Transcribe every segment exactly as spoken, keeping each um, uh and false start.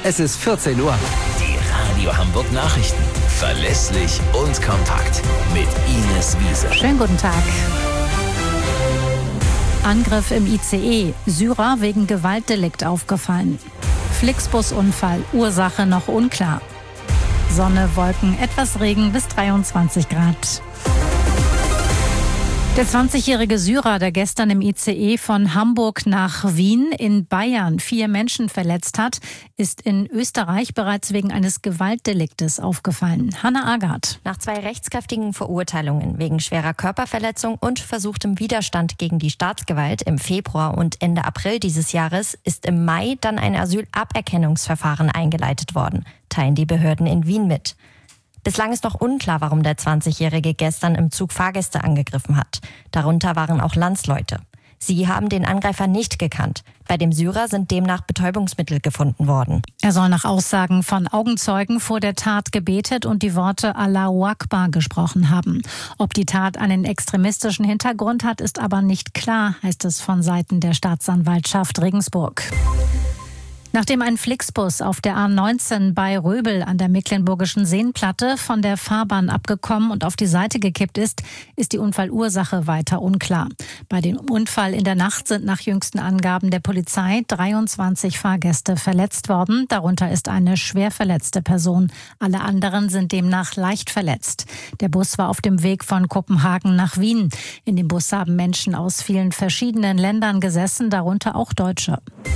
Es ist vierzehn Uhr. Die Radio Hamburg Nachrichten. Verlässlich und kompakt. Mit Ines Wiese. Schönen guten Tag. Angriff im I C E. Syrer wegen Gewaltdelikt aufgefallen. Flixbus-Unfall. Ursache noch unklar. Sonne, Wolken, etwas Regen bis dreiundzwanzig Grad. Der zwanzigjährige Syrer, der gestern im I C E von Hamburg nach Wien in Bayern vier Menschen verletzt hat, ist in Österreich bereits wegen eines Gewaltdeliktes aufgefallen. Hanna Agard. Nach zwei rechtskräftigen Verurteilungen wegen schwerer Körperverletzung und versuchtem Widerstand gegen die Staatsgewalt im Februar und Ende April dieses Jahres ist im Mai dann ein Asylaberkennungsverfahren eingeleitet worden, teilen die Behörden in Wien mit. Bislang ist noch unklar, warum der zwanzigjährige gestern im Zug Fahrgäste angegriffen hat. Darunter waren auch Landsleute. Sie haben den Angreifer nicht gekannt. Bei dem Syrer sind demnach Betäubungsmittel gefunden worden. Er soll nach Aussagen von Augenzeugen vor der Tat gebetet und die Worte Allahu Akbar gesprochen haben. Ob die Tat einen extremistischen Hintergrund hat, ist aber nicht klar, heißt es von Seiten der Staatsanwaltschaft Regensburg. Nachdem ein Flixbus auf der A neunzehn bei Röbel an der Mecklenburgischen Seenplatte von der Fahrbahn abgekommen und auf die Seite gekippt ist, ist die Unfallursache weiter unklar. Bei dem Unfall in der Nacht sind nach jüngsten Angaben der Polizei dreiundzwanzig Fahrgäste verletzt worden. Darunter ist eine schwer verletzte Person. Alle anderen sind demnach leicht verletzt. Der Bus war auf dem Weg von Kopenhagen nach Wien. In dem Bus haben Menschen aus vielen verschiedenen Ländern gesessen, darunter auch Deutsche.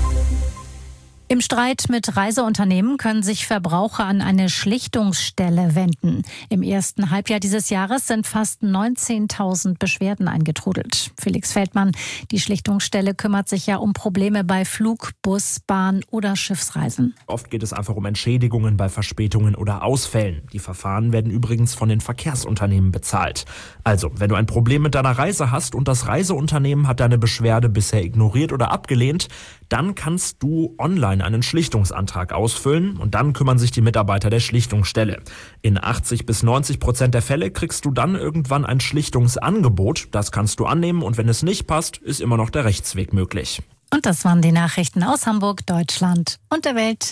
Im Streit mit Reiseunternehmen können sich Verbraucher an eine Schlichtungsstelle wenden. Im ersten Halbjahr dieses Jahres sind fast neunzehntausend Beschwerden eingetrudelt. Felix Feldmann, die Schlichtungsstelle kümmert sich ja um Probleme bei Flug-, Bus-, Bahn- oder Schiffsreisen. Oft geht es einfach um Entschädigungen bei Verspätungen oder Ausfällen. Die Verfahren werden übrigens von den Verkehrsunternehmen bezahlt. Also, wenn du ein Problem mit deiner Reise hast und das Reiseunternehmen hat deine Beschwerde bisher ignoriert oder abgelehnt, dann kannst du online einen Schlichtungsantrag ausfüllen und dann kümmern sich die Mitarbeiter der Schlichtungsstelle. In achtzig bis neunzig Prozent der Fälle kriegst du dann irgendwann ein Schlichtungsangebot. Das kannst du annehmen und wenn es nicht passt, ist immer noch der Rechtsweg möglich. Und das waren die Nachrichten aus Hamburg, Deutschland und der Welt.